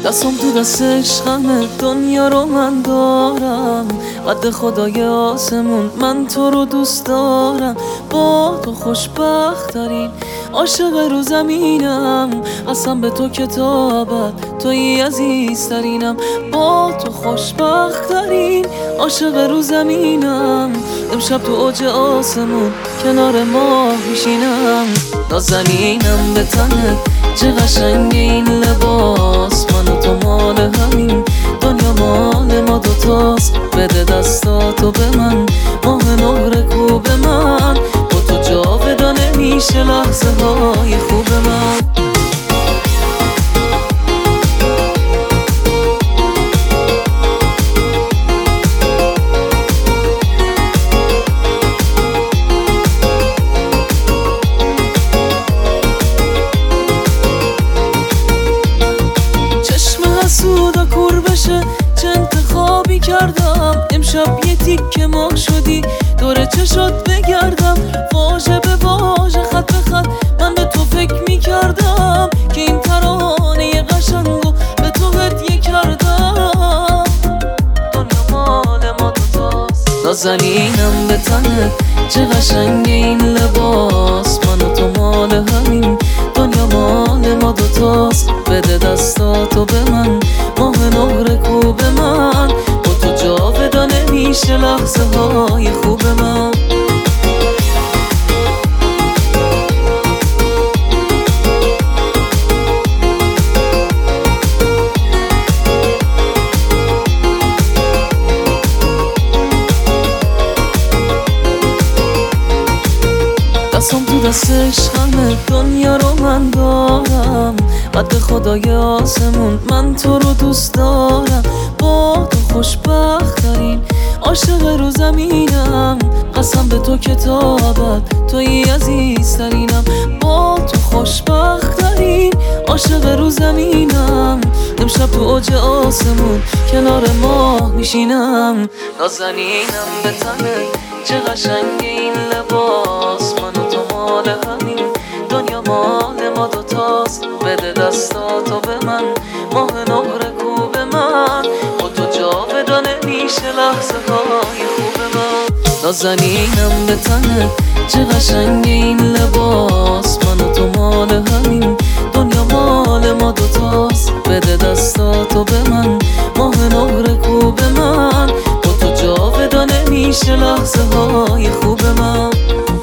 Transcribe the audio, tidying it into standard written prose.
دستم تو دست عشقمه، دنیا رو من دارم، قد خدای آسمون من تو رو دوست دارم. با تو خوشبخت ترین عاشق رو زمینم، قسم به تو کتابت توی عزیزترینم. با تو خوشبخت ترین عاشق رو زمینم، امشب تو اوج آسمون کنار ماه میشینم. نازنینم به تنت چه قشنگ این لباس، من و تو مال همین دنیا مال ما دوتاست. بده دستاتو به من، ماه نقره کو به من، با تو جاودانه میشه لحظه های خوب من. سودا کور بشه چه انتخابی کردم، امشب یه تیکه ماه شدی دور چشات بگردم. واژه به واژه خط به خط من به تو فکر میکردم، که این ترانه قشنگو به تو هدیه کردم. دنیا مال ما دوتاست، نازنینم به تنت چه قشنگ این لباس، من و تو مال همین دنیا مال ما دوتاست. بده دستاتو به من، ماه نقره کو به من، با تو جاودانه میشه لحظه های خوب من. دستم تو دست عشقمه، دنیا رو من دارم، قد خدای آسمون من تو رو دوست دارم. با تو خوشبخت ترین عاشق رو زمینم، قسم به تو کتابت توی عزیزترینم. با تو خوشبخت ترین عاشق رو زمینم، امشب تو اوج آسمون کنار ماه میشینم. نازنینم به تنت چه قشنگ این لباس، من و تو مال همین دنیا مال ما دوتاست. بده دستاتو به من، ماه نقره کو به من، با تو جاودانه میشه لحظه های خوب من. نازنینم به تنت چه قشنگ این لباس، من و تو مال همین دنیا مال ما دوتاست. بده دستاتو به من، ماه نقره کو به من، با تو جاودانه میشه لحظه های خوب من.